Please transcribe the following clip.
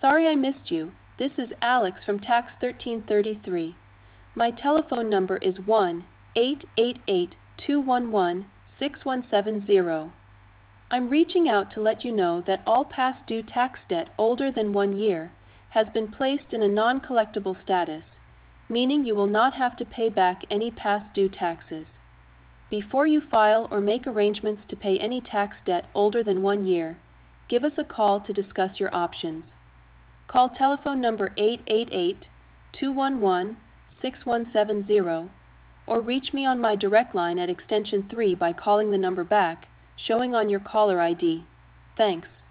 Sorry I missed you. This is Alex from Tax 1333. My telephone number is 1-888-211-6170. I'm reaching out to let you know that all past due tax debt older than 1 year has been placed in a non-collectible status, meaning you will not have to pay back any past due taxes. Before you file or make arrangements to pay any tax debt older than 1 year, give us a call to discuss your options. Call telephone number 888-211-6170 or reach me on my direct line at extension 3 by calling the number back, showing on your caller ID. Thanks.